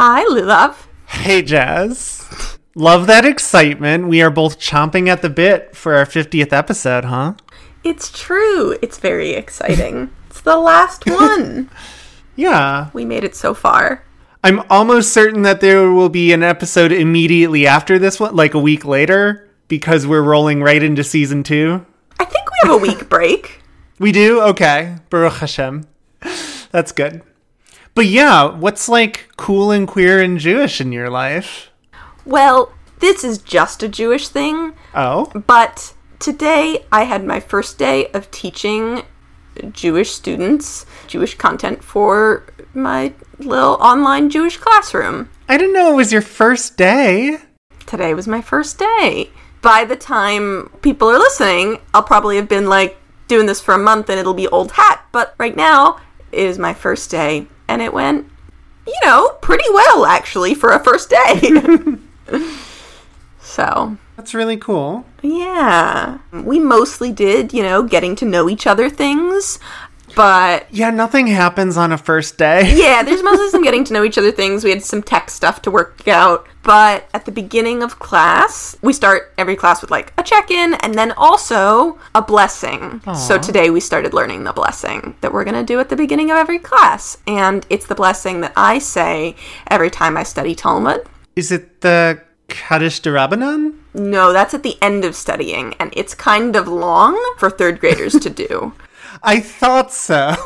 Hi, Lulav. Hey, Jazz. Love that excitement. We are both chomping at the bit for our 50th episode, huh? It's true. It's very exciting. It's the last one. Yeah. We made it so far. I'm almost certain that there will be an episode immediately after this one, like a week later, because we're rolling right into season 2. I think we have a week break. We do? Okay. Baruch Hashem. That's good. But yeah, what's like cool and queer and Jewish in your life? Well, this is just a Jewish thing. Oh? But today I had my first day of teaching Jewish students Jewish content for my little online Jewish classroom. I didn't know it was your first day. Today was my first day. By the time people are listening, I'll probably have been like doing this for a month and it'll be old hat. But right now it is my first day and it went, pretty well actually for a first day. So that's really cool. Yeah. We mostly did, getting to know each other things. But yeah, nothing happens on a first day. Yeah, there's mostly some getting to know each other things. We had some tech stuff to work out. But at the beginning of class, we start every class with like a check-in and then also a blessing. Aww. So today we started learning the blessing that we're going to do at the beginning of every class. And it's the blessing that I say every time I study Talmud. Is it the Kaddish D'Rabbanan? No, that's at the end of studying. And it's kind of long for third graders to do. I thought so.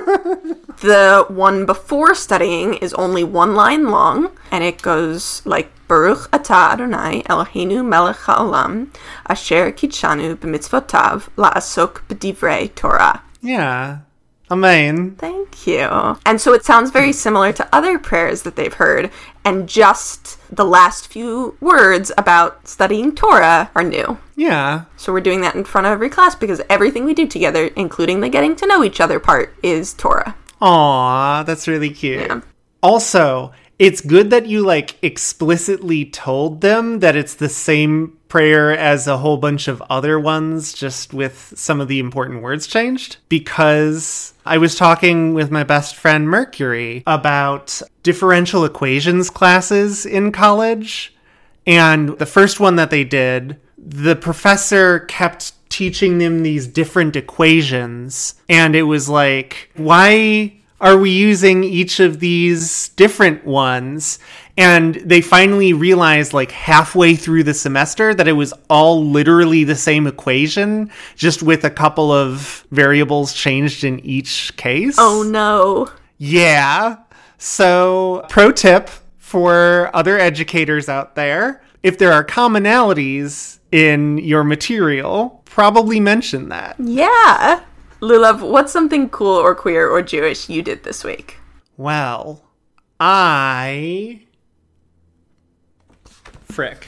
The one before studying is only one line long, and it goes like, Baruch atah Adonai Eloheinu melech ha'olam, asher kitshanu b'mitzvotav la'asok b'divrei Torah. Yeah. Amen. Thank you. And so it sounds very similar to other prayers that they've heard, and just the last few words about studying Torah are new. Yeah. So we're doing that in front of every class because everything we do together, including the getting to know each other part, is Torah. Aw, that's really cute. Yeah. Also, it's good that you explicitly told them that it's the same prayer as a whole bunch of other ones, just with some of the important words changed. Because I was talking with my best friend Mercury about differential equations classes in college. And the first one that they did, the professor kept teaching them these different equations. And it was like, why are we using each of these different ones? And they finally realized halfway through the semester that it was all literally the same equation, just with a couple of variables changed in each case. Oh no. Yeah. So, pro tip for other educators out there, if there are commonalities in your material, probably mention that. Yeah. Lulav, what's something cool or queer or Jewish you did this week? Well, Frick.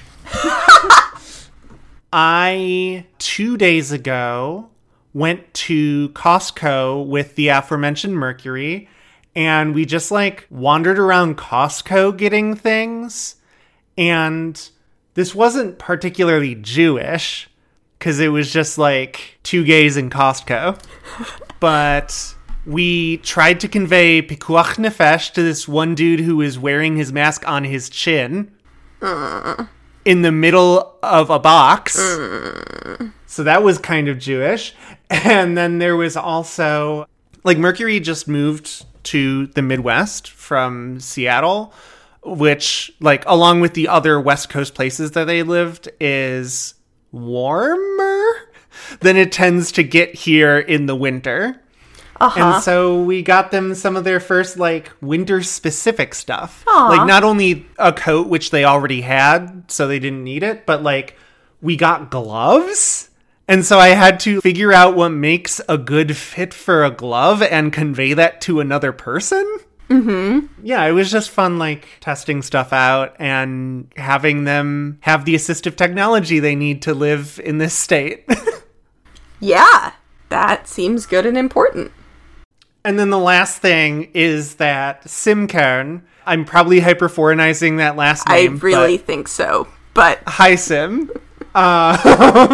I, 2 days ago, went to Costco with the aforementioned Mercury, and we just wandered around Costco getting things, and this wasn't particularly Jewish, because it was just two gays in Costco. But we tried to convey pikuach nefesh to this one dude who was wearing his mask on his chin in the middle of a box. So that was kind of Jewish. And then there was also, Mercury just moved to the Midwest from Seattle, which, along with the other West Coast places that they lived, is warmer than it tends to get here in the winter. Uh-huh. And so we got them some of their first winter specific stuff. Aww. Not only a coat, which they already had, so they didn't need it, but we got gloves. And so I had to figure out what makes a good fit for a glove and convey that to another person. Mm-hmm. Yeah, it was just fun, testing stuff out and having them have the assistive technology they need to live in this state. Yeah, that seems good and important. And then the last thing is that Simkern, I'm probably hyperforeignizing that last name. I really think so, but... Hi, Sim.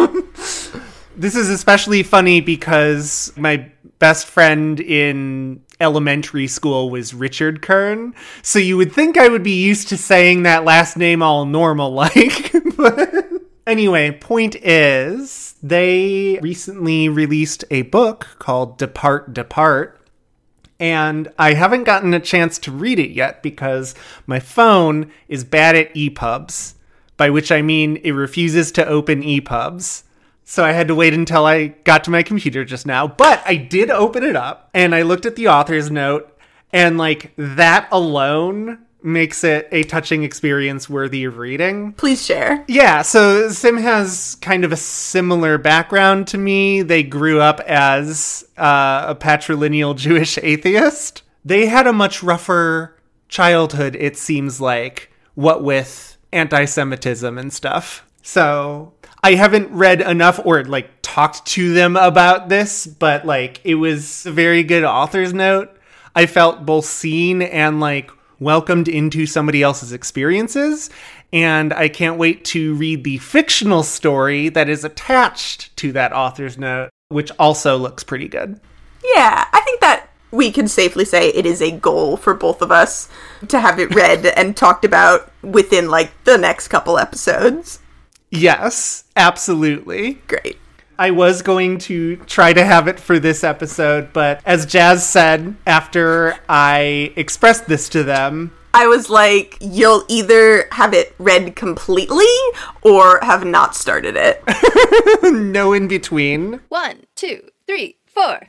This is especially funny because my best friend in elementary school was Richard Kern. So you would think I would be used to saying that last name all normal-like. But anyway, point is, they recently released a book called Depart, Depart. And I haven't gotten a chance to read it yet because my phone is bad at EPUBs, by which I mean it refuses to open EPUBs. So I had to wait until I got to my computer just now. But I did open it up, and I looked at the author's note, and, like, that alone makes it a touching experience worthy of reading. Please share. Yeah, so Sim has kind of a similar background to me. They grew up as a patrilineal Jewish atheist. They had a much rougher childhood, it seems like, what with anti-Semitism and stuff. So I haven't read enough or, like, talked to them about this, but, like, it was a very good author's note. I felt both seen and, like, welcomed into somebody else's experiences, and I can't wait to read the fictional story that is attached to that author's note, which also looks pretty good. Yeah, I think that we can safely say it is a goal for both of us to have it read and talked about within, like, the next couple episodes. Yes, absolutely. Great. I was going to try to have it for this episode, but as Jazz said, after I expressed this to them, I was like, you'll either have it read completely or have not started it. no in between. 1, 2, 3, 4.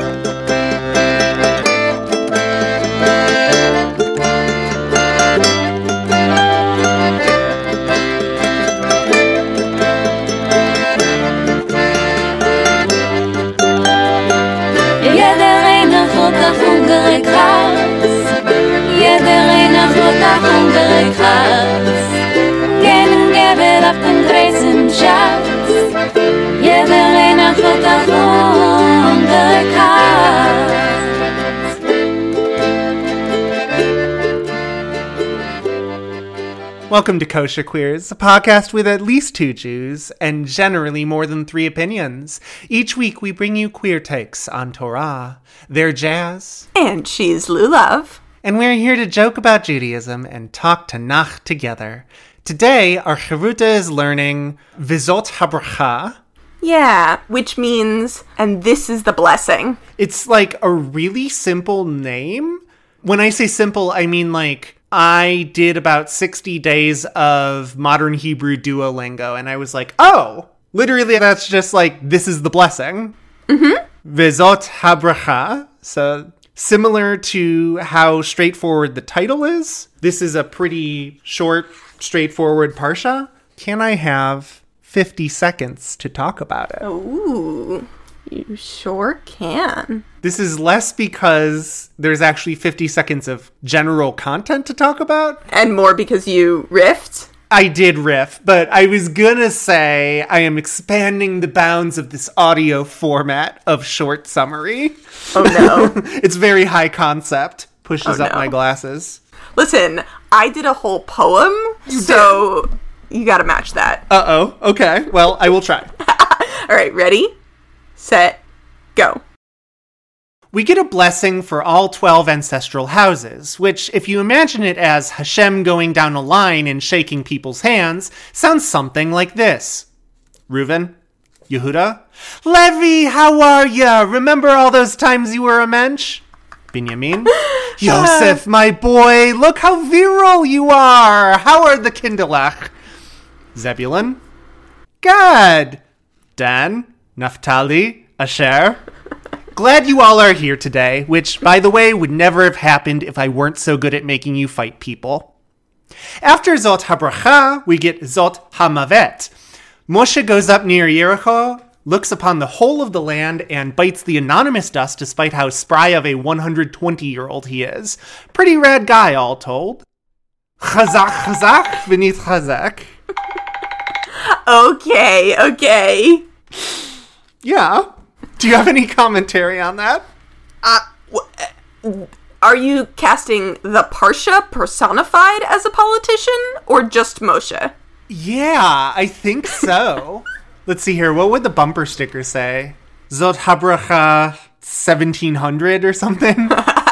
hungrig Haus. Jeder einer wird ein hungrig Haus. Gehen und geben auf den großen Schatz. Jeder einer wird ein hungrig Haus. Welcome to Kosher Queers, a podcast with at least 2 Jews and generally more than 3 opinions. Each week we bring you queer takes on Torah. They're Jazz. And she's Lulav. And we're here to joke about Judaism and talk Tanakh together. Today, our Charuta is learning Vizot HaBracha. Yeah, which means, and this is the blessing. It's like a really simple name. When I say simple, I mean like, I did about 60 days of modern Hebrew Duolingo, and I was like, oh, literally that's just like, this is the blessing. Mm-hmm. Vizot HaBracha. So similar to how straightforward the title is, this is a pretty short, straightforward parsha. Can I have 50 seconds to talk about it? Ooh, you sure can. This is less because there's actually 50 seconds of general content to talk about. And more because you riffed? I did riff, but I was gonna say I am expanding the bounds of this audio format of short summary. Oh no. It's very high concept. Pushes up my glasses. Listen, I did a whole poem, so you gotta match that. Uh-oh. Okay. Well, I will try. All right, ready, set, go. We get a blessing for all 12 ancestral houses, which, if you imagine it as Hashem going down a line and shaking people's hands, sounds something like this. Reuven? Yehuda? Levi, how are ya? Remember all those times you were a mensch? Binyamin? Yosef, my boy, look how virile you are! How are the Kindelach? Zebulun? Gad! Dan? Naphtali? Asher? Glad you all are here today, which, by the way, would never have happened if I weren't so good at making you fight people. After Zot HaBracha, we get Zot HaMavet. Moshe goes up near Yericho, looks upon the whole of the land, and bites the anonymous dust despite how spry of a 120-year-old he is. Pretty rad guy, all told. Chazak, chazak, v'nit chazak. Okay. Yeah. Do you have any commentary on that? Are you casting the Parsha personified as a politician, or just Moshe? Yeah, I think so. Let's see here. What would the bumper sticker say? Zot HaBracha 1700 or something?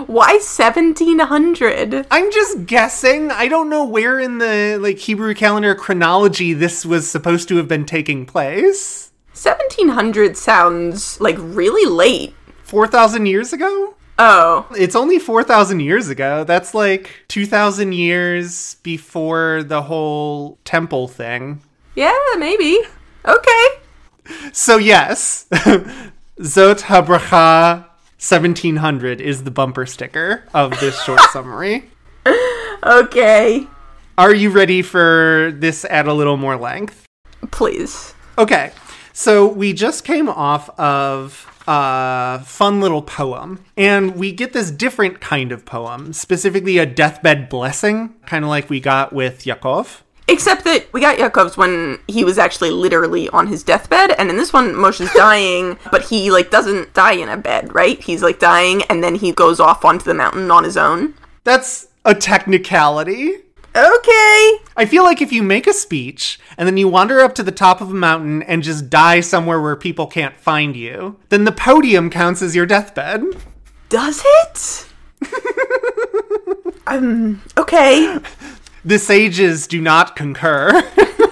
Why 1700? I'm just guessing. I don't know where in the Hebrew calendar chronology this was supposed to have been taking place. 1700 sounds really late. 4,000 years ago? Oh. It's only 4,000 years ago. That's 2,000 years before the whole temple thing. Yeah, maybe. Okay. So yes, Zot HaBracha 1700 is the bumper sticker of this short summary. Okay. Are you ready for this at a little more length? Please. Okay, so we just came off of a fun little poem, and we get this different kind of poem, specifically a deathbed blessing, kind of like we got with Yaakov. Except that we got Yaakov's when he was actually literally on his deathbed, and in this one, Moshe's dying, but he, doesn't die in a bed, right? He's, dying, and then he goes off onto the mountain on his own. That's a technicality. Okay. I feel like if you make a speech, and then you wander up to the top of a mountain and just die somewhere where people can't find you, then the podium counts as your deathbed. Does it? Okay. The sages do not concur.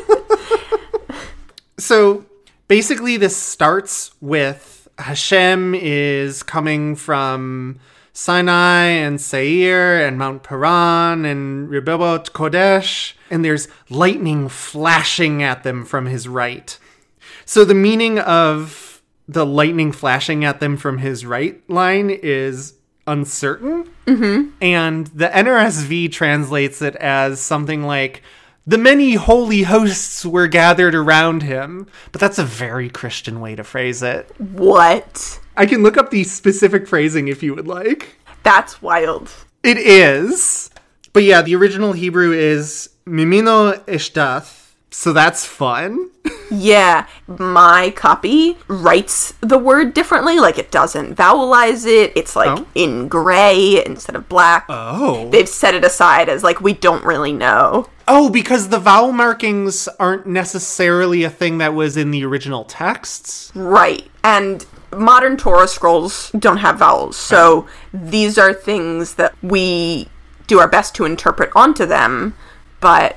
So basically this starts with Hashem is coming from Sinai and Seir and Mount Paran and Rebbeot Kodesh, and there's lightning flashing at them from his right. So the meaning of the lightning flashing at them from his right line is uncertain. Mm-hmm. And the NRSV translates it as something like, the many holy hosts were gathered around him. But that's a very Christian way to phrase it. What? I can look up the specific phrasing if you would like. That's wild. It is. But yeah, the original Hebrew is Mimino Eshtath. So that's fun. Yeah, my copy writes the word differently. It doesn't vowelize it. It's in gray instead of black. Oh. They've set it aside as we don't really know. Oh, because the vowel markings aren't necessarily a thing that was in the original texts? Right. And modern Torah scrolls don't have vowels. So these are things that we do our best to interpret onto them. But...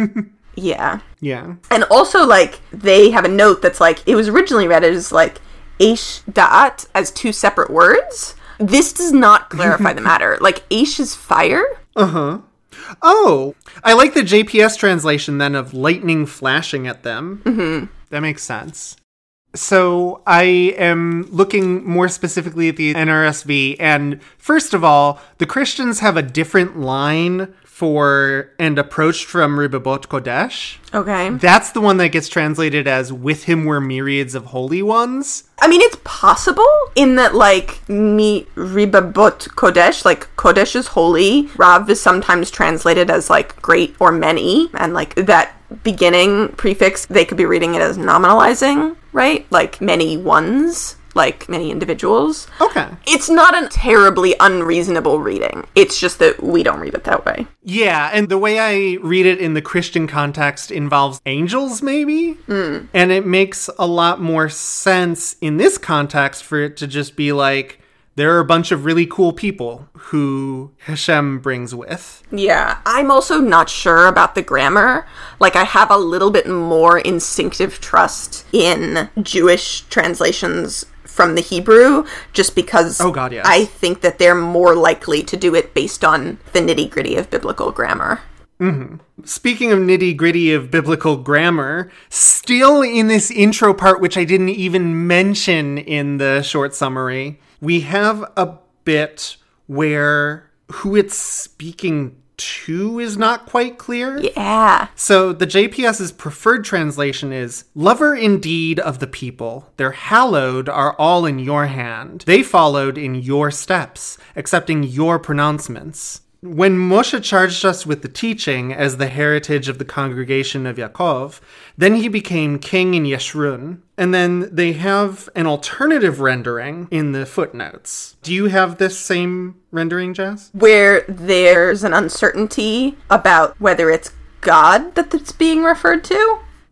Yeah. Yeah. And also, they have a note that's it was originally read as, Eish Da'at as two separate words. This does not clarify the matter. Eish is fire. Uh-huh. Oh, I like the JPS translation, then, of lightning flashing at them. Mm-hmm. That makes sense. So I am looking more specifically at the NRSV, and first of all, the Christians have a different line for and approached from Rebbeot Kodesh. Okay. That's the one that gets translated as with him were myriads of holy ones. I mean, it's possible in that, mi Rebbeot Kodesh, Kodesh is holy. Rav is sometimes translated as, great or many. And, that beginning prefix, they could be reading it as nominalizing, right? Many ones. Many individuals. Okay. It's not a terribly unreasonable reading. It's just that we don't read it that way. Yeah, and the way I read it in the Christian context involves angels, maybe? Mm. And it makes a lot more sense in this context for it to just be there are a bunch of really cool people who Hashem brings with. Yeah, I'm also not sure about the grammar. I have a little bit more instinctive trust in Jewish translations from the Hebrew, just because oh God, yes. I think that they're more likely to do it based on the nitty-gritty of biblical grammar. Mm-hmm. Speaking of nitty-gritty of biblical grammar, still in this intro part, which I didn't even mention in the short summary, we have a bit where who it's speaking to is not quite clear. Yeah. So the JPS's preferred translation is, lover indeed of the people, their hallowed are all in your hand. They followed in your steps, accepting your pronouncements. When Moshe charged us with the teaching as the heritage of the congregation of Yaakov, then he became king in Yeshurun. And then they have an alternative rendering in the footnotes. Do you have this same rendering, Jazz? Where there's an uncertainty about whether it's God that it's being referred to?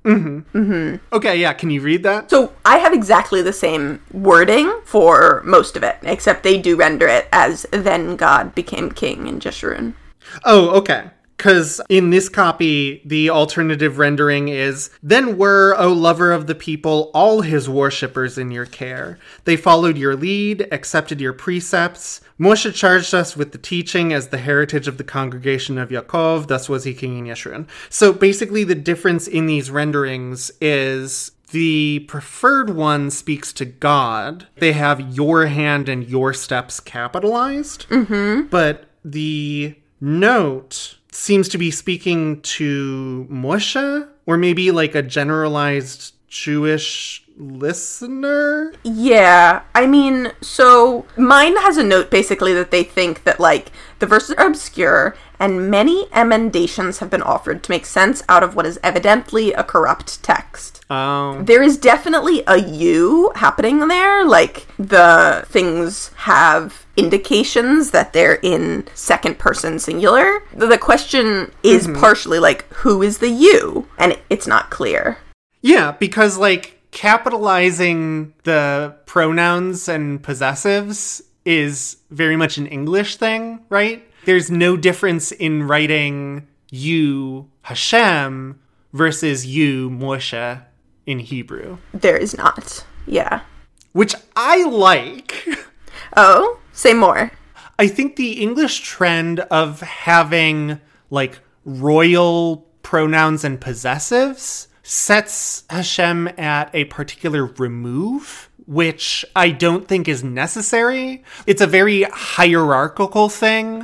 Okay, yeah, can you read that? So I have exactly the same wording for most of it, except they do render it as then God became king in Jeshurun. Oh, okay. Because in this copy, the alternative rendering is, then were, O lover of the people, all his worshippers in your care. They followed your lead, accepted your precepts. Moshe charged us with the teaching as the heritage of the congregation of Yaakov, thus was he king in Yeshurun. So basically the difference in these renderings is the preferred one speaks to God. They have your hand and your steps capitalized. But the note seems to be speaking to Moshe, or maybe like a generalized Jewish listener? Yeah, I mean, so mine has a note basically that they think that, like, the verses are obscure and many emendations have been offered to make sense out of what is evidently a corrupt text. Oh. There is definitely a you happening there, like the things have indications that they're in second person singular. The question is partially like, who is the you? And it's not clear. Yeah, because like capitalizing the pronouns and possessives is very much an English thing, right? There's no difference in writing you Hashem versus you Moshe in Hebrew. There is not. Yeah. Which I like. Oh, say more. I think the English trend of having like royal pronouns and possessives sets Hashem at a particular remove, which I don't think is necessary. It's a very hierarchical thing.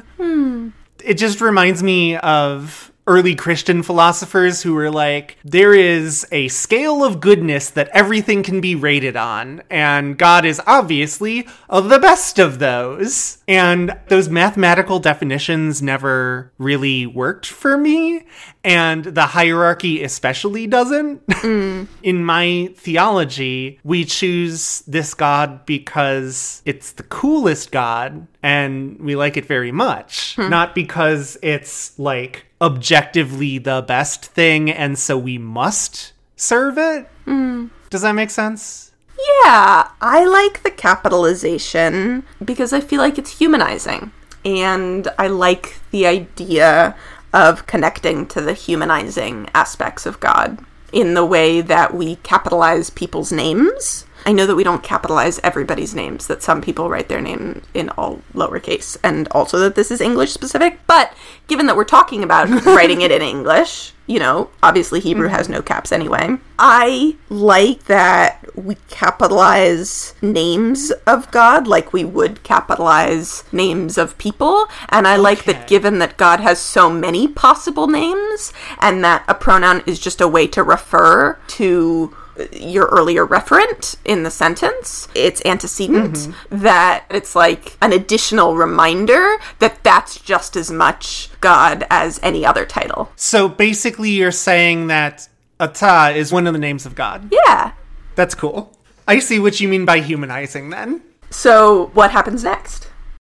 It just reminds me of early Christian philosophers who were like, there is a scale of goodness that everything can be rated on, and God is obviously the best of those. And those mathematical definitions never really worked for me, and the hierarchy especially doesn't. In my theology, we choose this God because it's the coolest God, and we like it very much. Not because it's, like, objectively the best thing, and so we must serve it. Does that make sense? Yeah, I like the capitalization because I feel like it's humanizing. And I like the idea of connecting to the humanizing aspects of God in the way that we capitalize people's names. I know that we don't capitalize everybody's names, that some people write their name in all lowercase, and also that this is English specific, but given that we're talking about writing it in English, you know, obviously Hebrew has no caps anyway. I like that we capitalize names of God like we would capitalize names of people, and I like that given that God has so many possible names, and that a pronoun is just a way to refer to your earlier referent in the sentence, its antecedent, that it's like an additional reminder that that's just as much God as any other title. So basically you're saying that Atah is one of the names of God. Yeah. That's cool. I see what you mean by humanizing then. So what happens next?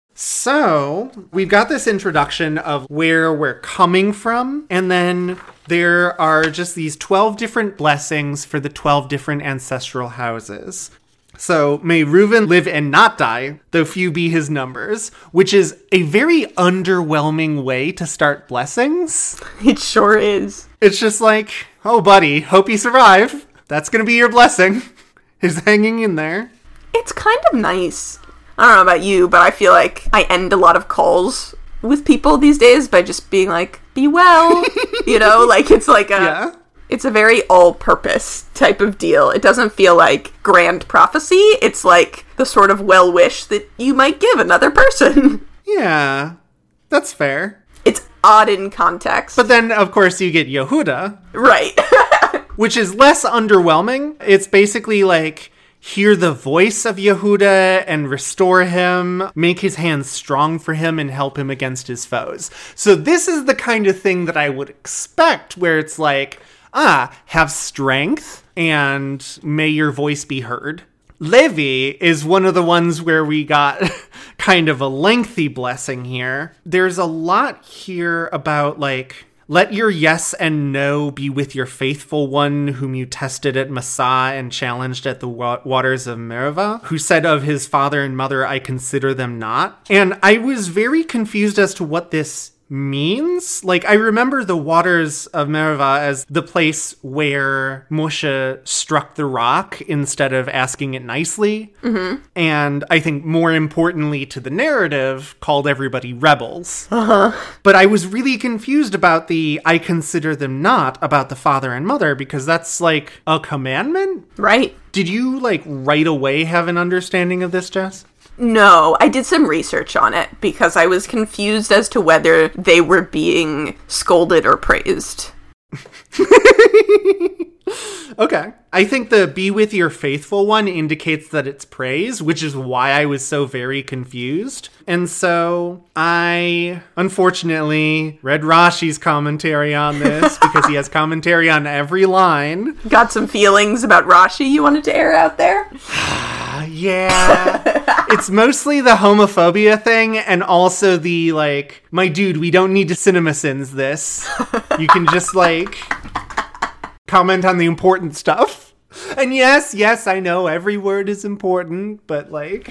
So, we've got this introduction of where we're coming from, and then there are just these 12 different blessings for the 12 different ancestral houses. So, may Reuven live and not die, though few be his numbers, which is a very underwhelming way to start blessings. It sure is. It's just like, oh buddy, hope you survive. That's gonna be your blessing. Is hanging in there. It's kind of nice. I don't know about you, but I feel like I end a lot of calls with people these days by just being like, be well, you know, like it's like it's a very all-purpose type of deal. It doesn't feel like grand prophecy. It's like the sort of well-wish that you might give another person. Yeah, that's fair. It's odd in context. But then, of course, you get Yehuda. Right. Which is less underwhelming. It's basically like, hear the voice of Yehuda and restore him, make his hands strong for him and help him against his foes. So this is the kind of thing that I would expect, where it's like, have strength and may your voice be heard. Levi is one of the ones where we got kind of a lengthy blessing here. There's a lot here about like Let your yes and no be with your faithful one whom you tested at Massah and challenged at the waters of Meribah, who said of his father and mother, I consider them not. And I was very confused as to what this means. Like, I remember the waters of Meribah as the place where Moshe struck the rock instead of asking it nicely. Mm-hmm. And I think more importantly to the narrative, called everybody rebels. Uh-huh. But I was really confused about the I consider them not about the father and mother, because that's like a commandment? Right. Did you like right away have an understanding of this, Jess? No, I did some research on it because I was confused as to whether they were being scolded or praised. Okay. I think the be with your faithful one indicates that it's praise, which is why I was so very confused. And so I, unfortunately, read Rashi's commentary on this because he has commentary on every line. Got some feelings about Rashi you wanted to air out there? Yeah. It's mostly the homophobia thing and also the, like, my dude, we don't need to CinemaSins this. You can just, like, comment on the important stuff. And yes, I know every word is important, but, like...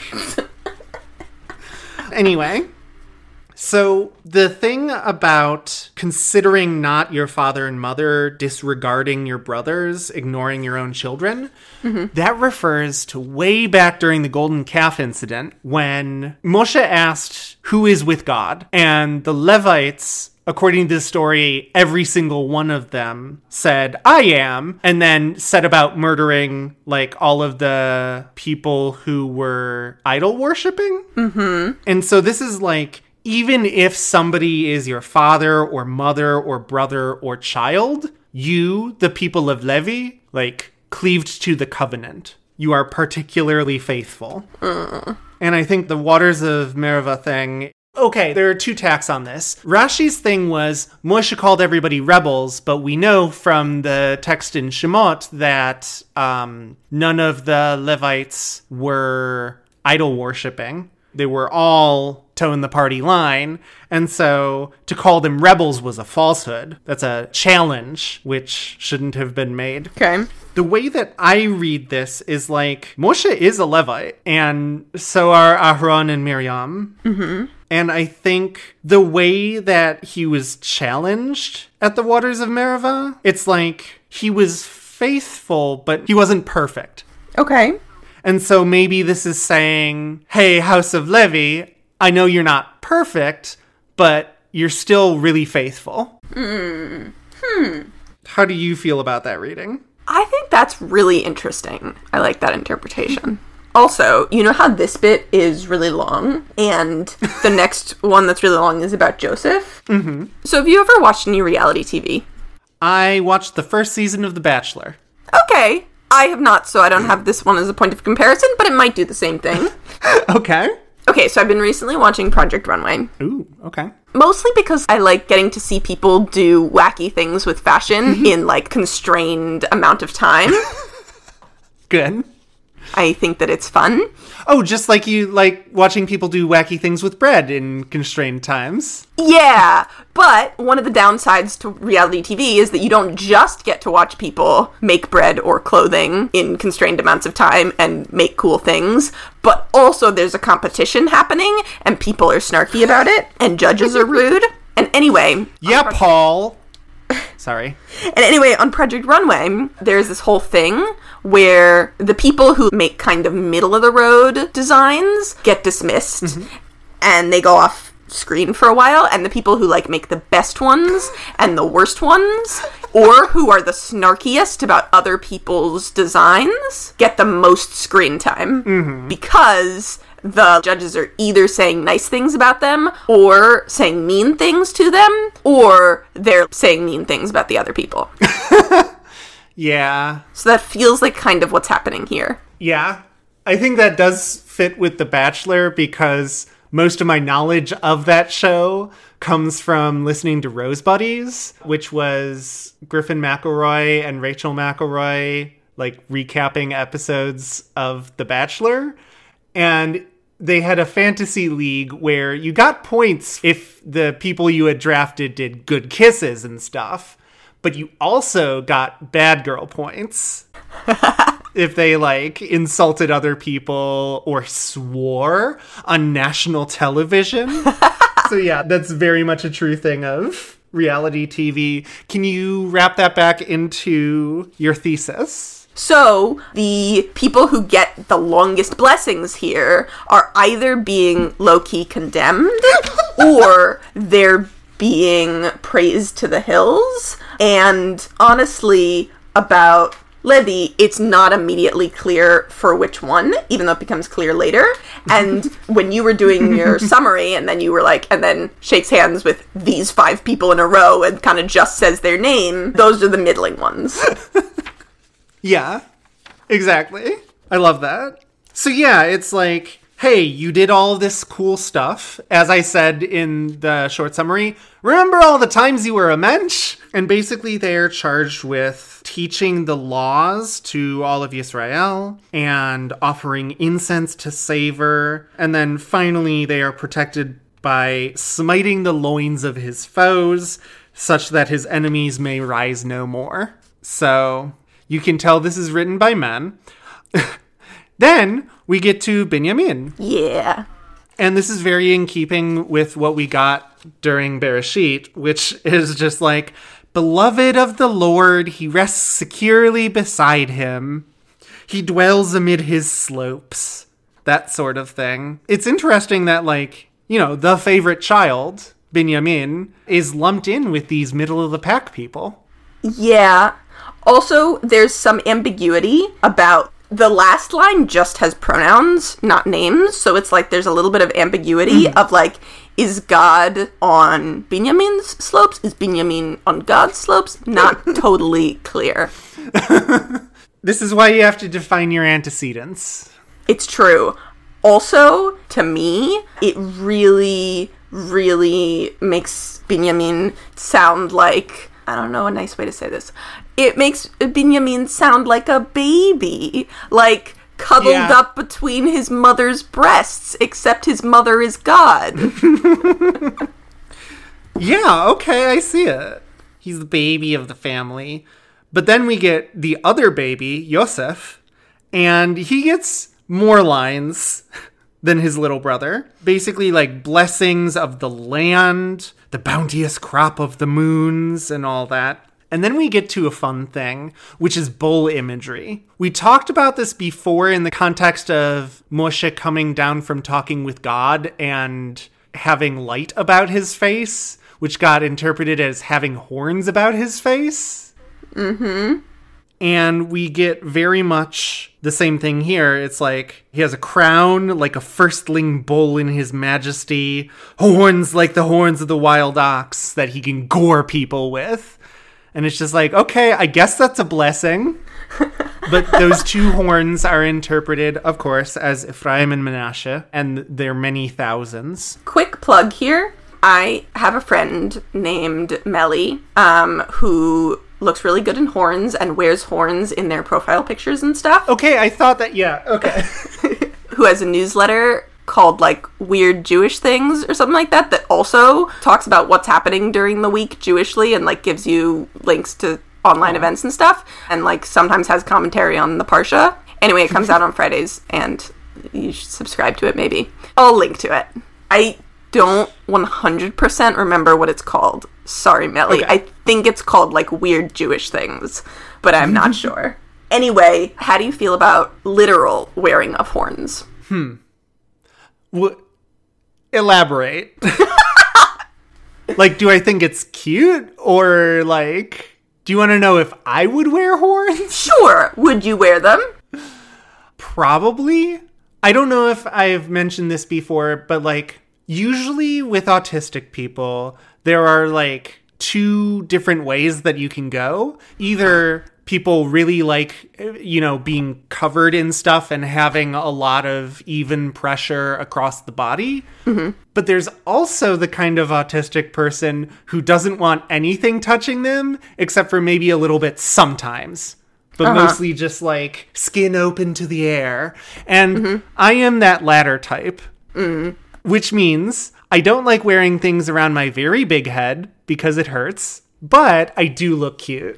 Anyway, so the thing about considering not your father and mother, disregarding your brothers, ignoring your own children, that refers to way back during the Golden Calf incident when Moshe asked who is with God, and the Levites, according to the story, every single one of them said, I am, and then set about murdering, like, all of the people who were idol worshipping. Mm-hmm. And so this is, like, even if somebody is your father or mother or brother or child, you, the people of Levi, like, cleaved to the covenant. You are particularly faithful. And I think the Waters of Meribah thing... Okay, there are two tacks on this. Rashi's thing was Moshe called everybody rebels, but we know from the text in Shemot that none of the Levites were idol worshipping. They were all toeing the party line, and so to call them rebels was a falsehood. That's a challenge, which shouldn't have been made. Okay. The way that I read this is like, Moshe is a Levite, and so are Aharon and Miriam. Mm-hmm. And I think the way that he was challenged at the Waters of Meribah, it's like he was faithful, but he wasn't perfect. Okay. And so maybe this is saying, hey, House of Levi, I know you're not perfect, but you're still really faithful. How do you feel about that reading? I think that's really interesting. I like that interpretation. Also, you know how this bit is really long, and the next one that's really long is about Joseph? Mm-hmm. So have you ever watched any reality TV? I watched the first season of The Bachelor. Okay. I have not, so I don't have this one as a point of comparison, but it might do the same thing. Okay. Okay, so I've been recently watching Project Runway. Ooh, okay. Mostly because I like getting to see people do wacky things with fashion in, like, constrained amount of time. Good. I think that it's fun. Oh, just like you like watching people do wacky things with bread in constrained times. Yeah, but one of the downsides to reality TV is that you don't just get to watch people make bread or clothing in constrained amounts of time and make cool things, but also there's a competition happening and people are snarky about it and judges are rude. And anyway... Yeah, Paul... Sorry. And anyway, on Project Runway, there's this whole thing where the people who make kind of middle-of-the-road designs get dismissed, and they go off screen for a while, and the people who, like, make the best ones and the worst ones, or who are the snarkiest about other people's designs, get the most screen time. Because... the judges are either saying nice things about them, or saying mean things to them, or they're saying mean things about the other people. Yeah. So that feels like kind of what's happening here. Yeah. I think that does fit with The Bachelor because most of my knowledge of that show comes from listening to Rose Buddies, which was Griffin McElroy and Rachel McElroy, like, recapping episodes of The Bachelor. And they had a fantasy league where you got points if the people you had drafted did good kisses and stuff, but you also got bad girl points if they, like, insulted other people or swore on national television. So yeah, that's very much a true thing of reality TV. Can you wrap that back into your thesis? So, the people who get the longest blessings here are either being low-key condemned, or they're being praised to the hills. And honestly, about Levi, it's not immediately clear for which one, even though it becomes clear later. And when you were doing your summary, and then you were like, and then shakes hands with these 5 people in a row and kind of just says their name, those are the middling ones. Yeah, exactly. I love that. So yeah, it's like, hey, you did all this cool stuff. As I said in the short summary, remember all the times you were a mensch? And basically they're charged with teaching the laws to all of Yisrael and offering incense to savor. And then finally they are protected by smiting the loins of his foes such that his enemies may rise no more. So you can tell this is written by men. Then we get to Binyamin. Yeah. And this is very in keeping with what we got during Bereshit, which is just like, beloved of the Lord, he rests securely beside him. He dwells amid his slopes. That sort of thing. It's interesting that, like, you know, the favorite child, Binyamin, is lumped in with these middle-of-the-pack people. Yeah. Also, there's some ambiguity about the last line just has pronouns, not names. So it's like there's a little bit of ambiguity of like, is God on Binyamin's slopes? Is Binyamin on God's slopes? Not totally clear. This is why you have to define your antecedents. It's true. Also, to me, it really, really makes Binyamin sound like, I don't know a nice way to say this. It makes Binyamin sound like a baby, like cuddled up between his mother's breasts, except his mother is God. Yeah, okay, I see it. He's the baby of the family. But then we get the other baby, Yosef, and he gets more lines than his little brother. Basically, like, blessings of the land, the bounteous crop of the moons, and all that. And then we get to a fun thing, which is bull imagery. We talked about this before in the context of Moshe coming down from talking with God and having light about his face, which got interpreted as having horns about his face. Mm-hmm. And we get very much the same thing here. It's like he has a crown like a firstling bull in his majesty, horns like the horns of the wild ox that he can gore people with. And it's just like, okay, I guess that's a blessing. But those 2 horns are interpreted, of course, as Ephraim and Menashe, and they're many thousands. Quick plug here. I have a friend named Melly, who looks really good in horns and wears horns in their profile pictures and stuff. Okay, I thought that, yeah, okay. Who has a newsletter called, like, Weird Jewish Things or something like that, that also talks about what's happening during the week Jewishly and, like, gives you links to online events and stuff, and, like, sometimes has commentary on the Parsha. Anyway, it comes out on Fridays, and you should subscribe to it, maybe. I'll link to it. I don't 100% remember what it's called. Sorry, Melly. Okay. I think it's called, like, Weird Jewish Things, but I'm not sure. Anyway, how do you feel about literal wearing of horns? Elaborate. Like, do I think it's cute? Or, like, do you want to know if I would wear horns? Sure. Would you wear them? Probably. I don't know if I've mentioned this before, but, like, usually with autistic people, there are, like, 2 different ways that you can go. Either people really like, you know, being covered in stuff and having a lot of even pressure across the body. Mm-hmm. But there's also the kind of autistic person who doesn't want anything touching them except for maybe a little bit sometimes. but mostly just like skin open to the air. And I am that latter type, which means I don't like wearing things around my very big head because it hurts, but I do look cute.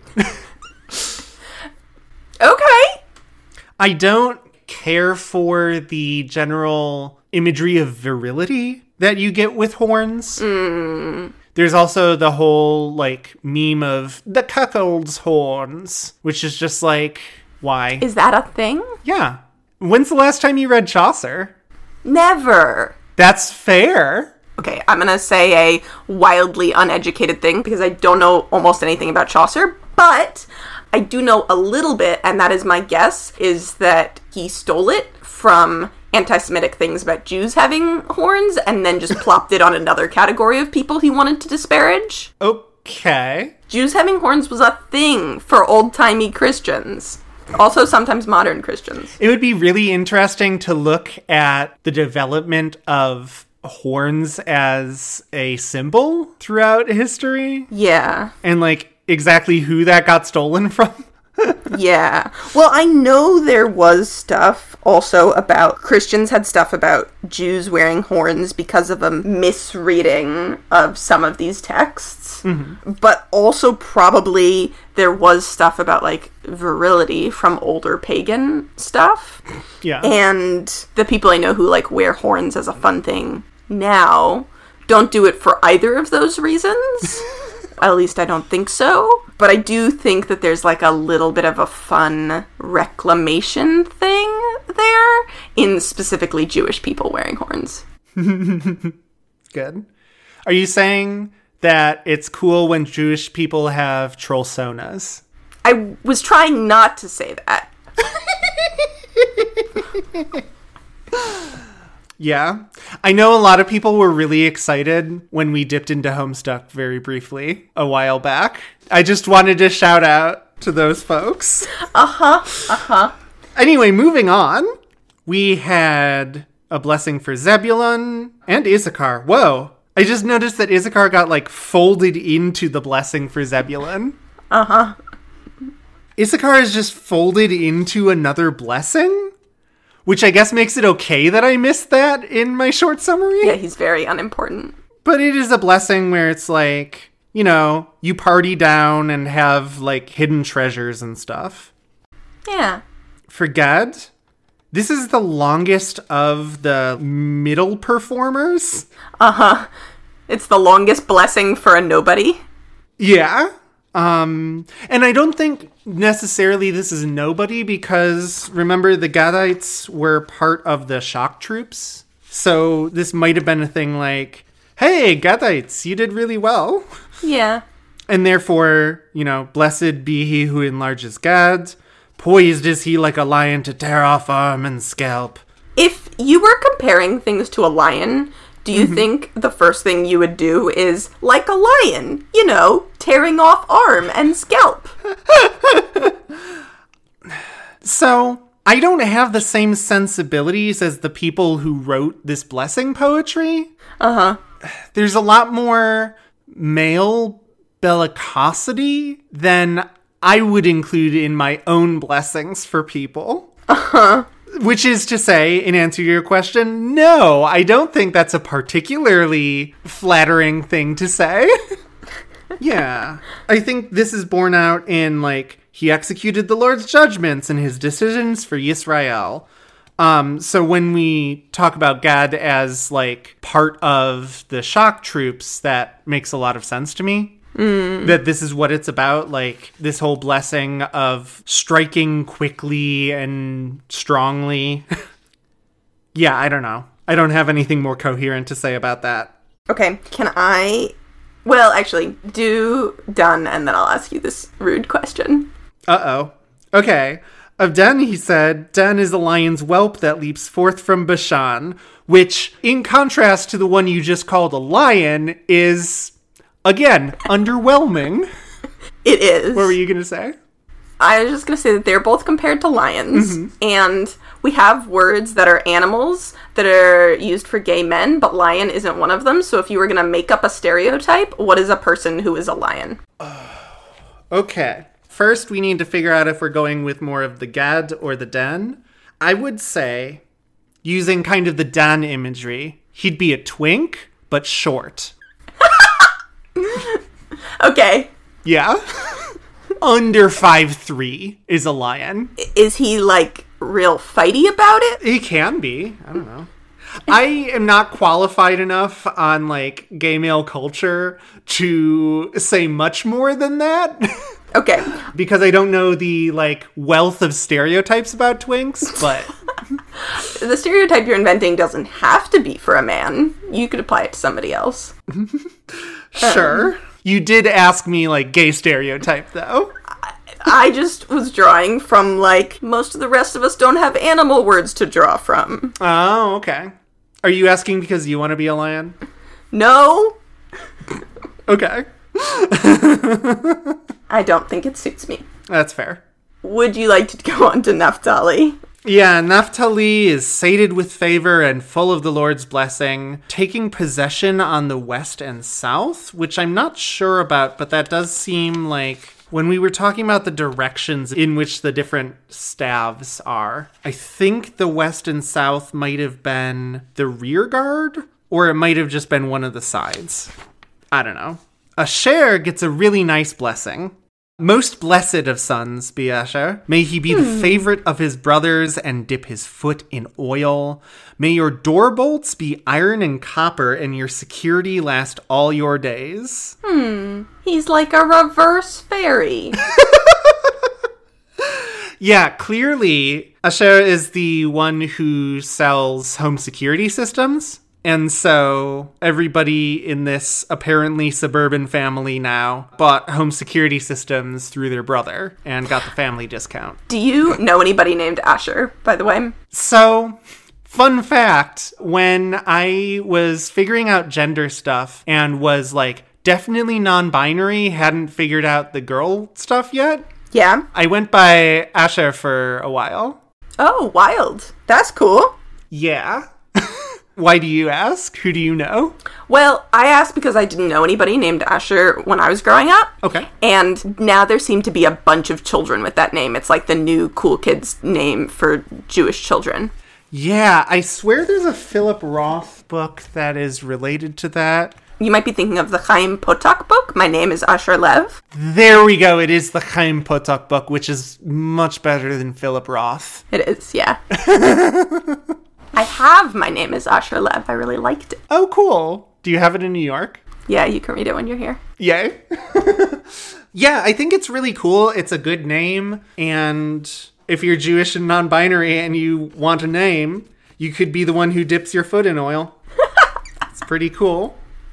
Okay. I don't care for the general imagery of virility that you get with horns. There's also the whole, like, meme of the cuckold's horns, which is just like, why? Is that a thing? Yeah. When's the last time you read Chaucer? Never. That's fair. Okay, I'm going to say a wildly uneducated thing because I don't know almost anything about Chaucer, but I do know a little bit, and that is my guess, is that he stole it from anti-Semitic things about Jews having horns and then just plopped it on another category of people he wanted to disparage. Okay. Jews having horns was a thing for old-timey Christians. Also, sometimes modern Christians. It would be really interesting to look at the development of horns as a symbol throughout history. Yeah. And, like, exactly who that got stolen from. Yeah. Well, I know there was stuff also about Christians had stuff about Jews wearing horns because of a misreading of some of these texts. But also probably there was stuff about like virility from older pagan stuff. Yeah. And the people I know who like wear horns as a fun thing now don't do it for either of those reasons. At least I don't think so. But I do think that there's like a little bit of a fun reclamation thing there in specifically Jewish people wearing horns. Good. Are you saying that it's cool when Jewish people have troll sonas? I was trying not to say that. Yeah. I know a lot of people were really excited when we dipped into Homestuck very briefly a while back. I just wanted to shout out to those folks. Anyway, moving on. We had a blessing for Zebulun and Issachar. Whoa. I just noticed that Issachar got like folded into the blessing for Zebulun. Issachar is just folded into another blessing? Which I guess makes it okay that I missed that in my short summary. Yeah, he's very unimportant. But it is a blessing where it's like, you know, you party down and have like hidden treasures and stuff. Yeah. For Gad, this is the longest of the middle performers. It's the longest blessing for a nobody. Yeah. And I don't think necessarily this is nobody because remember the Gadites were part of the shock troops. So this might have been a thing like, hey, Gadites, you did really well. Yeah. And therefore, you know, blessed be he who enlarges Gad. Poised is he like a lion to tear off arm and scalp. If you were comparing things to a lion, do you think the first thing you would do is, like a lion, you know, tearing off arm and scalp? So, I don't have the same sensibilities as the people who wrote this blessing poetry. There's a lot more male bellicosity than I would include in my own blessings for people. Which is to say, in answer to your question, no, I don't think that's a particularly flattering thing to say. Yeah. I think this is borne out in, like, he executed the Lord's judgments and his decisions for Yisrael. So when we talk about Gad as, like, part of the shock troops, that makes a lot of sense to me. That this is what it's about, like, this whole blessing of striking quickly and strongly. Yeah, I don't know. I don't have anything more coherent to say about that. Okay, can I... Well, actually, do done, and then I'll ask you this rude question. Uh-oh. Okay. Of Den, he said, Den is a lion's whelp that leaps forth from Bashan, which, in contrast to the one you just called a lion, is... Again, underwhelming. It is. What were you going to say? I was just going to say that they're both compared to lions, and we have words that are animals that are used for gay men, but lion isn't one of them, so if you were going to make up a stereotype, what is a person who is a lion? Okay. First, we need to figure out if we're going with more of the Gad or the Den. I would say, using kind of the Dan imagery, he'd be a twink, but short. Okay. Yeah. Under 5'3" is a lion. Is he, like, real fighty about it? He can be. I don't know. I am not qualified enough on, like, gay male culture to say much more than that. Okay. Because I don't know the, like, wealth of stereotypes about twinks, but... The stereotype you're inventing doesn't have to be for a man. You could apply it to somebody else. Sure. You did ask me, like, gay stereotype, though. I just was drawing from, like, most of the rest of us don't have animal words to draw from. Oh, okay. Are you asking because you want to be a lion? No. Okay. I don't think it suits me. That's fair. Would you like to go on to Naphtali? Yeah, Naphtali is sated with favor and full of the Lord's blessing, taking possession on the west and south, which I'm not sure about, but that does seem like when we were talking about the directions in which the different staves are, I think the west and south might have been the rear guard, or it might have just been one of the sides. I don't know. Asher gets a really nice blessing. Most blessed of sons be Asher. May he be the favorite of his brothers and dip his foot in oil. May your door bolts be iron and copper and your security last all your days. He's like a reverse fairy. Yeah, clearly Asher is the one who sells home security systems. And so everybody in this apparently suburban family now bought home security systems through their brother and got the family discount. Do you know anybody named Asher, by the way? So, fun fact, when I was figuring out gender stuff and was like definitely non-binary, hadn't figured out the girl stuff yet, Yeah. I went by Asher for a while. Oh, wild. That's cool. Yeah. Why do you ask? Who do you know? Well, I asked because I didn't know anybody named Asher when I was growing up. Okay. And now there seem to be a bunch of children with that name. It's like the new cool kid's name for Jewish children. Yeah, I swear there's a Philip Roth book that is related to that. You might be thinking of the Chaim Potok book. My name is Asher Lev. There we go. It is the Chaim Potok book, which is much better than Philip Roth. It is, yeah. I have My Name is Asher Lev. I really liked it. Oh, cool. Do you have it in New York? Yeah, you can read it when you're here. Yay. Yeah, I think it's really cool. It's a good name. And if you're Jewish and non-binary and you want a name, you could be the one who dips your foot in oil. It's pretty cool.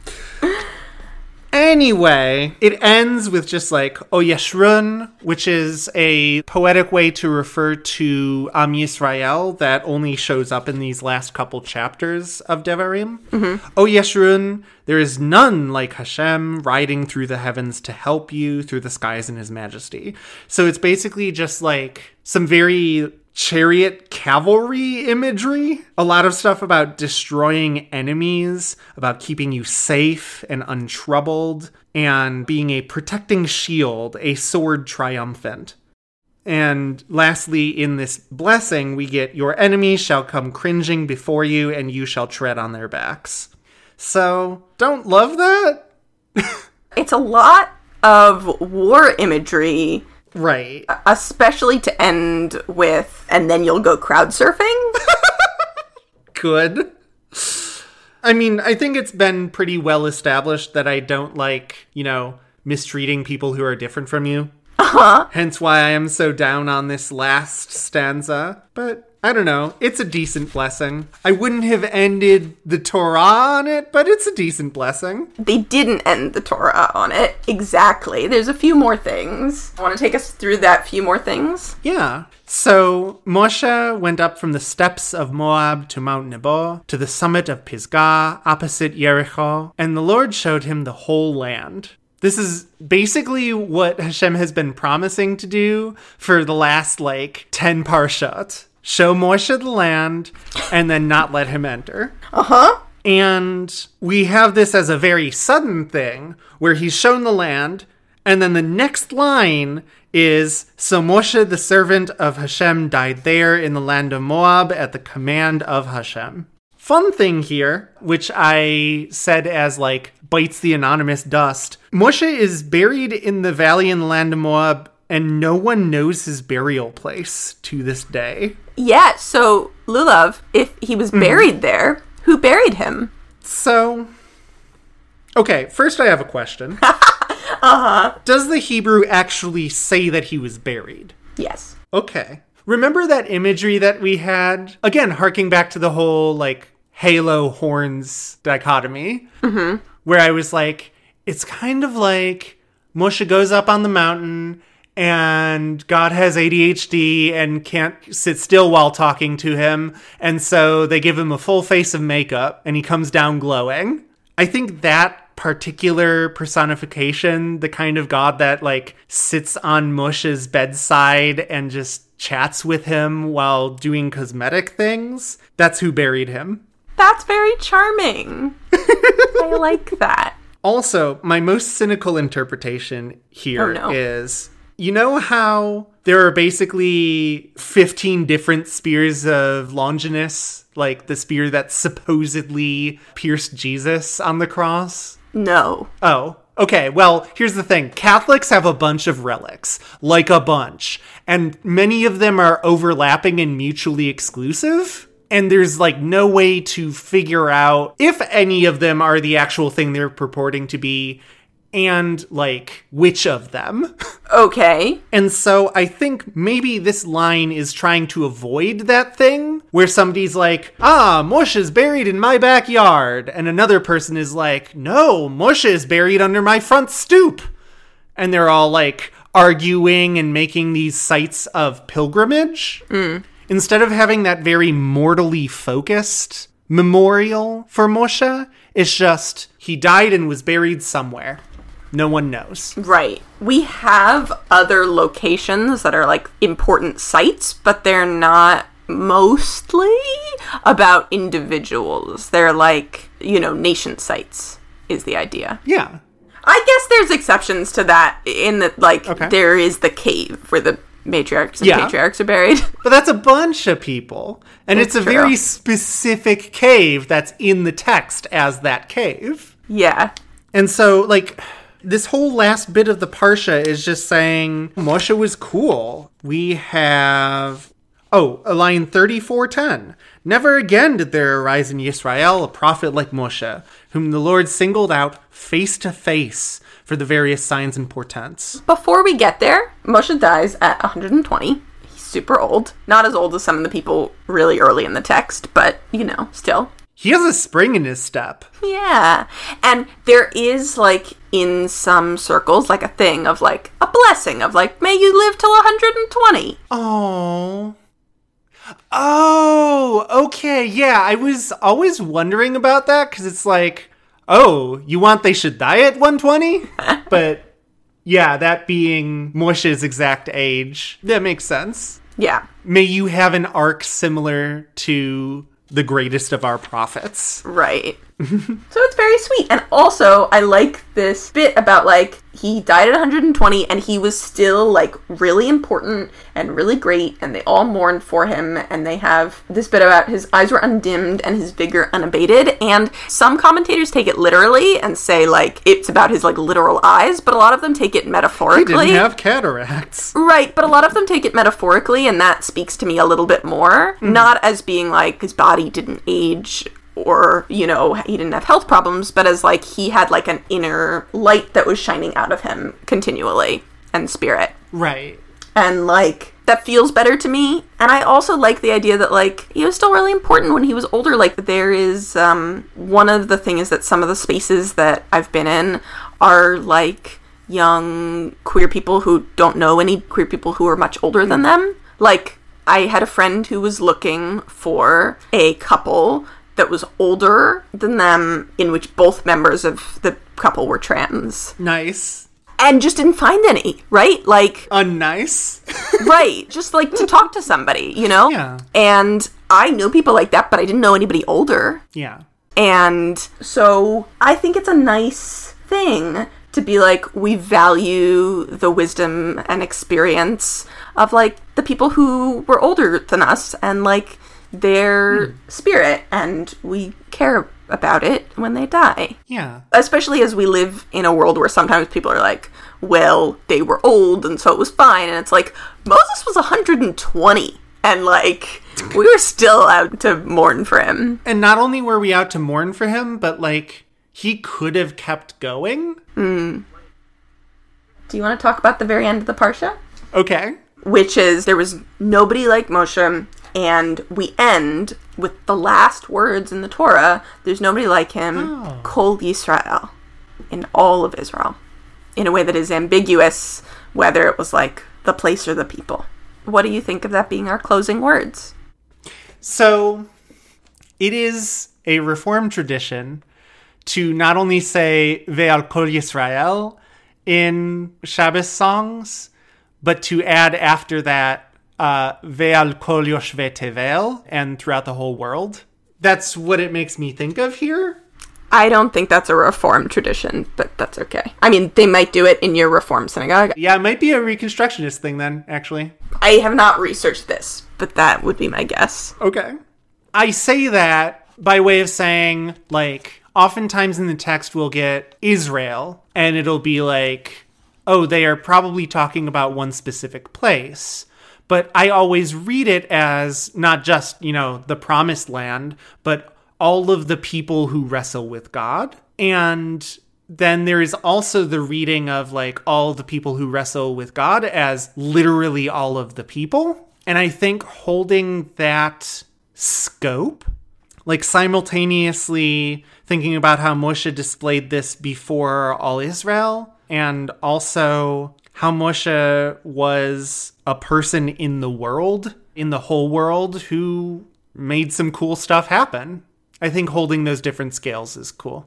Anyway, it ends with just like Oyeshrun, which is a poetic way to refer to Am Yisrael that only shows up in these last couple chapters of Devarim. Oyeshrun, there is none like Hashem riding through the heavens to help you through the skies in his majesty. So it's basically just like some very chariot cavalry imagery. A lot of stuff about destroying enemies, about keeping you safe and untroubled, and being a protecting shield, a sword triumphant. And lastly, in this blessing, we get, your enemies shall come cringing before you, and you shall tread on their backs. So, don't love that? It's a lot of war imagery. Right. Especially to end with, and then you'll go crowd surfing? Good. I mean, I think it's been pretty well established that I don't like, mistreating people who are different from you. Uh-huh. Hence why I am so down on this last stanza. But I don't know. It's a decent blessing. I wouldn't have ended the Torah on it, but it's a decent blessing. They didn't end the Torah on it. Exactly. There's a few more things. Want to take us through that few more things? Yeah. So Moshe went up from the steppes of Moab to Mount Nebo, to the summit of Pisgah, opposite Jericho, and the Lord showed him the whole land. This is basically what Hashem has been promising to do for the last, 10 parshat. Show Moshe the land, and then not let him enter. Uh-huh. And we have this as a very sudden thing, where he's shown the land, And then the next line is, so Moshe, the servant of Hashem, died there in the land of Moab at the command of Hashem. Fun thing here, which I said as like bites the anonymous dust. Moshe is buried in the valley in the land of Moab, and no one knows his burial place to this day. Yeah, so Lulav, if he was buried there, who buried him? So, okay, first I have a question. Does the Hebrew actually say that he was buried? Yes. Okay. Remember that imagery that we had? Again, harking back to the whole, like, halo horns dichotomy. Mm-hmm. Where I was like, it's kind of like Moshe goes up on the mountain and God has ADHD and can't sit still while talking to him. And so they give him a full face of makeup and he comes down glowing. I think that particular personification, the kind of God that like sits on Moshe's bedside and just chats with him while doing cosmetic things, that's who buried him. That's very charming. I like that. Also, my most cynical interpretation here is, you know how there are basically 15 different spears of Longinus, like the spear that supposedly pierced Jesus on the cross? No. Oh, okay. Well, here's the thing. Catholics have a bunch of relics, like a bunch, and many of them are overlapping and mutually exclusive. And there's like no way to figure out if any of them are the actual thing they're purporting to be and like which of them. Okay. And so I think maybe this line is trying to avoid that thing where somebody's like, Moshe is buried in my backyard. And another person is like, no, Moshe is buried under my front stoop. And they're all like arguing and making these sites of pilgrimage. Instead of having that very mortally focused memorial for Moshe, it's just he died and was buried somewhere. No one knows. Right. We have other locations that are like important sites, but they're not mostly about individuals. They're like, nation sites is the idea. Yeah. I guess there's exceptions to that in that, like, there is the cave where the matriarchs and patriarchs are buried. But that's a bunch of people. And it's a very specific cave that's in the text as that cave. Yeah. And so, like, this whole last bit of the Parsha is just saying Moshe was cool. We have... line 34:10. Never again did there arise in Yisrael a prophet like Moshe, whom the Lord singled out face to face for the various signs and portents. Before we get there, Moshe dies at 120. He's super old. Not as old as some of the people really early in the text, but, still. He has a spring in his step. Yeah. And there is, like, in some circles, like a thing of, like, a blessing of, like, may you live till 120. Oh, okay. Yeah, I was always wondering about that because it's like, you want they should die at 120? But yeah, that being Moshe's exact age, that makes sense. Yeah. May you have an arc similar to the greatest of our prophets. Right. So it's very sweet. And also, I like this bit about, like, he died at 120 and he was still, like, really important and really great, and they all mourned for him, and they have this bit about his eyes were undimmed and his vigor unabated, and some commentators take it literally and say, like, it's about his, like, literal eyes, but a lot of them take it metaphorically. He didn't have cataracts. Right, but a lot of them take it metaphorically, and that speaks to me a little bit more. Mm-hmm. Not as being, like, his body didn't age or, he didn't have health problems, but as, like, he had, like, an inner light that was shining out of him continually, and spirit. Right. And, like, that feels better to me. And I also like the idea that, like, he was still really important when he was older. Like, there is, one of the things that some of the spaces that I've been in are, like, young queer people who don't know any queer people who are much older than them. Like, I had a friend who was looking for a couple that was older than them, in which both members of the couple were trans. Nice. And just didn't find any, right? Like... Unnice? Right. Just, like, to talk to somebody, Yeah. And I know people like that, but I didn't know anybody older. Yeah. And so I think it's a nice thing to be like, we value the wisdom and experience of, like, the people who were older than us and, like, their spirit, and we care about it when they die. Yeah. Especially as we live in a world where sometimes people are like, well, they were old and so it was fine. And it's like, Moses was 120 and, like, we were still out to mourn for him. And not only were we out to mourn for him, but, like, he could have kept going. Do you want to talk about the very end of the Parsha? Okay. Which is, there was nobody like Moshe, and we end with the last words in the Torah. There's nobody like him, Kol Yisrael, in all of Israel, in a way that is ambiguous, whether it was like the place or the people. What do you think of that being our closing words? So, it is a Reform tradition to not only say Ve'al Kol Yisrael in Shabbos songs, but to add after that Ve'al Kol Yoshvei Tevel, and throughout the whole world. That's what it makes me think of here. I don't think that's a Reform tradition, but that's okay. I mean, they might do it in your Reform synagogue. Yeah, it might be a Reconstructionist thing then, actually. I have not researched this, but that would be my guess. Okay. I say that by way of saying, like, oftentimes in the text we'll get Israel, and it'll be like, oh, they are probably talking about one specific place. But I always read it as not just, the promised land, but all of the people who wrestle with God. And then there is also the reading of, like, all the people who wrestle with God as literally all of the people. And I think holding that scope, like simultaneously thinking about how Moshe displayed this before all Israel, and also how Moshe was a person in the world, in the whole world, who made some cool stuff happen. I think holding those different scales is cool.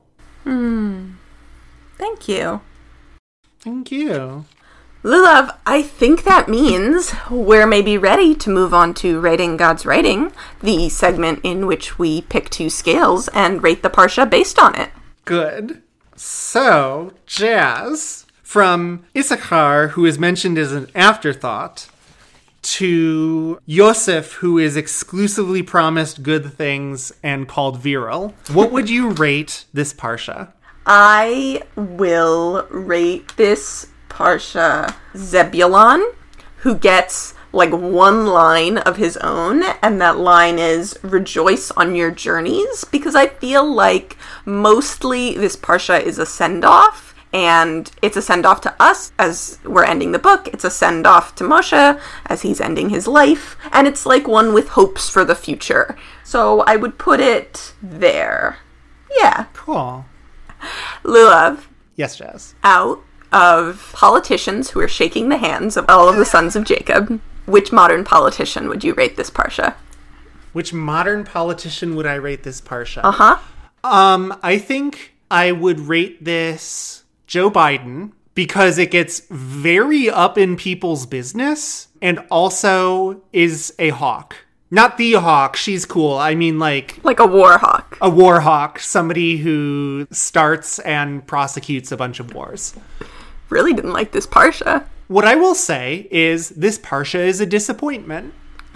Thank you. Thank you. Lulav, I think that means we're maybe ready to move on to Rating God's Writing, the segment in which we pick two scales and rate the Parsha based on it. Good. So, Jazz, from Issachar, who is mentioned as an afterthought, to Yosef, who is exclusively promised good things and called virile, what would you rate this Parsha? I will rate this Parsha Zebulon, who gets like one line of his own, and that line is rejoice on your journeys, because I feel like mostly this Parsha is a send-off, and it's a send-off to us as we're ending the book, it's a send-off to Moshe as he's ending his life, and it's like one with hopes for the future. So I would put it there. Yeah. Cool. Lulav. Yes, Jazz. Out of politicians who are shaking the hands of all of the sons of Jacob, which modern politician would you rate this Parsha? Which modern politician would I rate this Parsha? Uh-huh. I think I would rate this Joe Biden, because it gets very up in people's business and also is a hawk. Not the hawk, she's cool. I mean, like a war hawk. A war hawk, somebody who starts and prosecutes a bunch of wars. Really didn't like this Parsha. What I will say is this Parsha is a disappointment.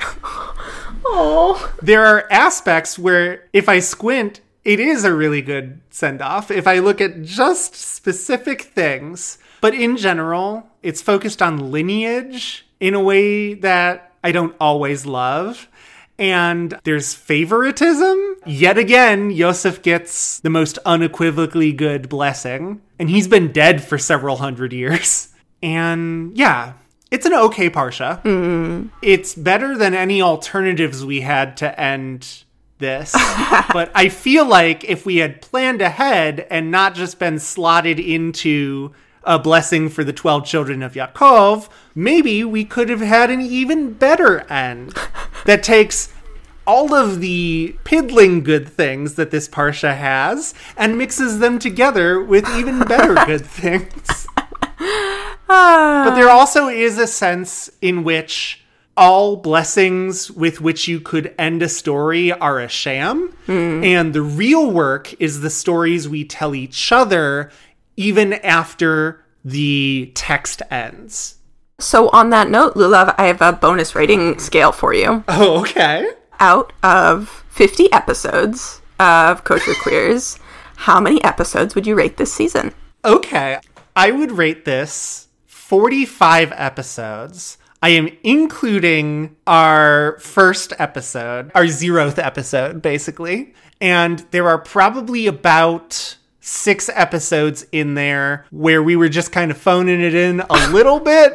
Oh. There are aspects where, if I squint, it is a really good send-off if I look at just specific things. But in general, it's focused on lineage in a way that I don't always love. And there's favoritism. Yet again, Yosef gets the most unequivocally good blessing. And he's been dead for several hundred years. And yeah, it's an okay Parsha. It's better than any alternatives we had to end this. But I feel like if we had planned ahead and not just been slotted into a blessing for the 12 children of Yaakov, maybe we could have had an even better end that takes all of the piddling good things that this Parsha has and mixes them together with even better good things. But there also is a sense in which all blessings with which you could end a story are a sham. And the real work is the stories we tell each other, even after the text ends. So on that note, Lulav, I have a bonus rating scale for you. Oh, okay. Out of 50 episodes of Kosher Queers, how many episodes would you rate this season? Okay. I would rate this 45 episodes. I am including our first episode, our 0th episode, basically. And there are probably about 6 episodes in there where we were just kind of phoning it in a little bit.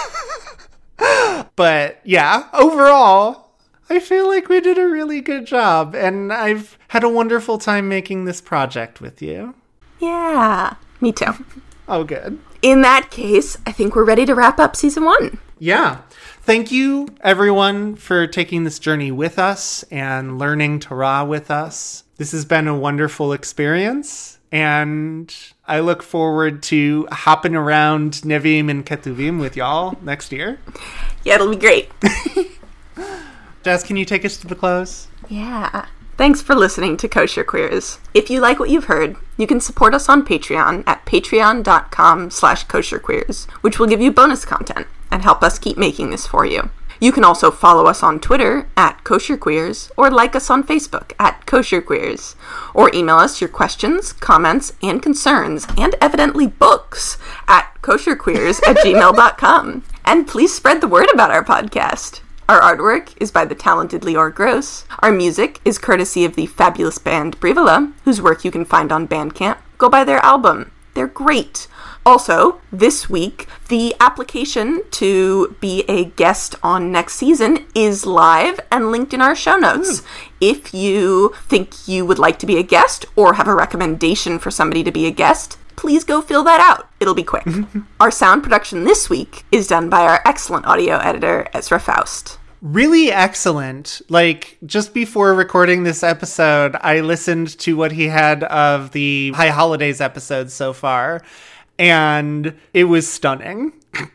But yeah, overall, I feel like we did a really good job. And I've had a wonderful time making this project with you. Yeah, me too. Oh, good. In that case, I think we're ready to wrap up season 1. Yeah. Thank you, everyone, for taking this journey with us and learning Torah with us. This has been a wonderful experience, and I look forward to hopping around Nevi'im and Ketuvim with y'all next year. Yeah, it'll be great. Jazz, can you take us to the close? Yeah. Thanks for listening to Kosher Queers. If you like what you've heard, you can support us on Patreon at patreon.com/kosherqueers, which will give you bonus content and help us keep making this for you. You can also follow us on Twitter at Kosher Queers, or like us on Facebook at Kosher Queers, or email us your questions, comments, and concerns, and evidently books at kosherqueers@gmail.com. And please spread the word about our podcast. Our artwork is by the talented Lior Gross. Our music is courtesy of the fabulous band Brivola, whose work you can find on Bandcamp. Go buy their album. They're great. Also, this week, the application to be a guest on next season is live and linked in our show notes. If you think you would like to be a guest or have a recommendation for somebody to be a guest, please go fill that out. It'll be quick. Our sound production this week is done by our excellent audio editor, Ezra Faust. Really excellent. Like, just before recording this episode, I listened to what he had of the High Holidays episodes so far, and it was stunning.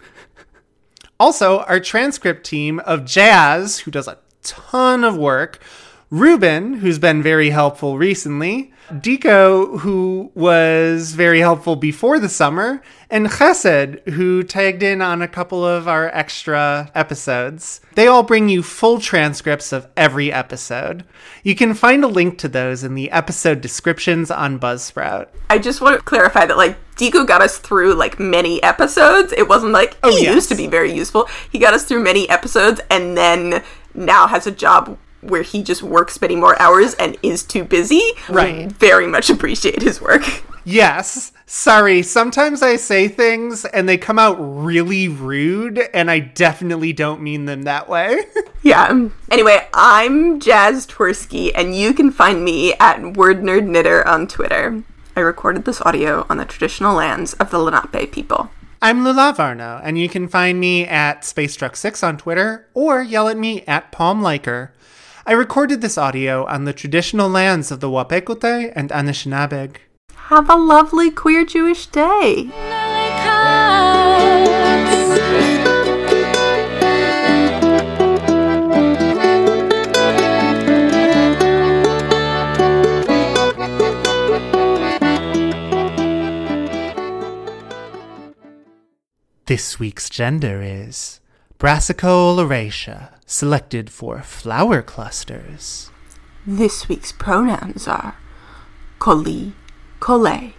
Also, our transcript team of Jazz, who does a ton of work, Ruben, who's been very helpful recently, Diko, who was very helpful before the summer, and Chesed, who tagged in on a couple of our extra episodes. They all bring you full transcripts of every episode. You can find a link to those in the episode descriptions on Buzzsprout. I just want to clarify that, like, Diko got us through, like, many episodes. It wasn't like, he used to be very useful. He got us through many episodes and then now has a job where he just works many more hours and is too busy. Right. Very much appreciate his work. Yes. Sorry, sometimes I say things and they come out really rude, and I definitely don't mean them that way. Yeah. Anyway, I'm Jazz Twersky, and you can find me at WordNerdKnitter on Twitter. I recorded this audio on the traditional lands of the Lenape people. I'm Lulav Arno, and you can find me at SpaceTruck6 on Twitter, or yell at me at PalmLiker. I recorded this audio on the traditional lands of the Wapekute and Anishinabeg. Have a lovely queer Jewish day. This week's gender is Brassica oleracea, selected for flower clusters. This week's pronouns are Koli, Kole.